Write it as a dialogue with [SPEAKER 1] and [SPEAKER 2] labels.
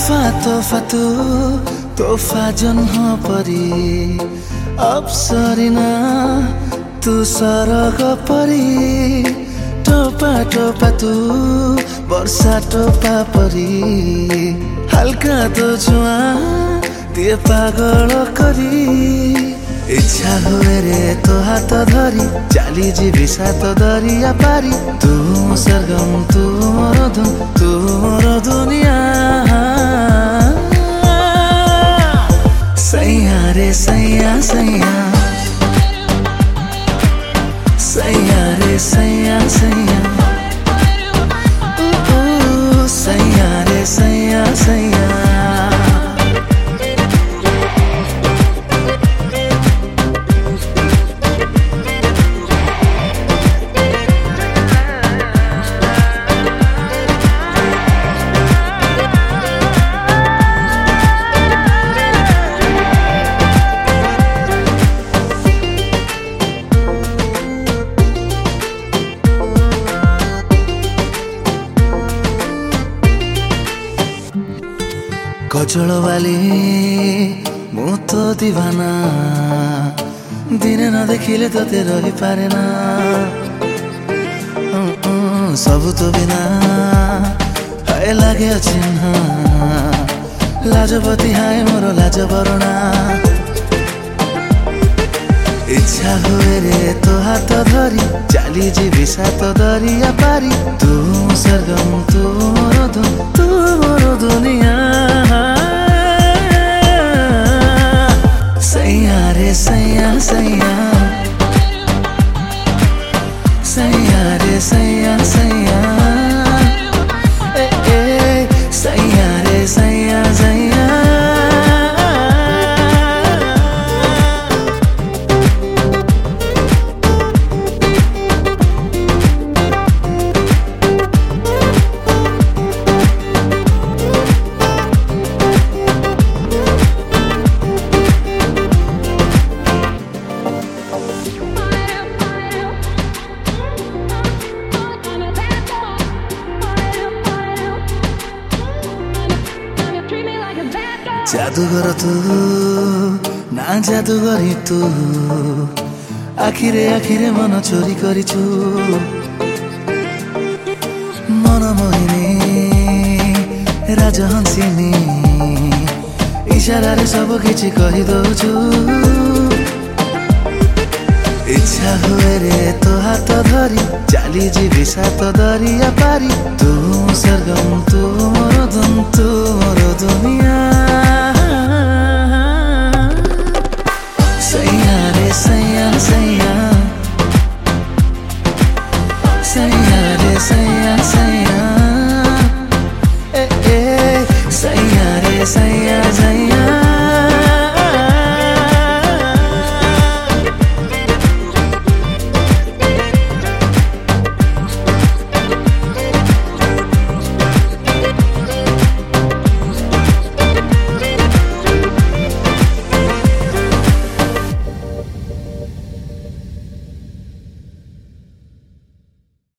[SPEAKER 1] तोहफा तोहफा जन्म परी अप्सरिना तू सरग परी टोपा तू वर्षा टोपा परी हल्का तो छुआ दिए पागल करी इच्छा हुए रे तो हाथ धरी चाली जीवी सात दरिया पारी तू सरगम तू मोर धुन तू मोर दुनिया सैया रे सैया सैया सैया रे सैया सैया सैया रे सैया सैया कजल वाली मु तो दीवाना दिने न देखिले तोते रही पारे ना सब तो बिना हाय लागे चिन्ह लाजपति हाय मोर लाज बरणा इच्छा हुए रे तो हाथ धरी चाली जीवी सात दरिया पारी तू सरगम तू मोर धुन तू मोर दुनिया सैया रे सैया सैया सैया रे सैया सैया सैया रे सैया सैया जादूगर तू ना जादूगरी तू आखिरे आखिरे मन चोरी करिछु मन मोहिनी राजहंसिनी इशारा रे सब किछि कहि दउछु इच्छा हुए रे तो हाथ धरी चाली जीवी सात दरिया पारी तू सरगम तू मोर धुन तू मोर दुनिया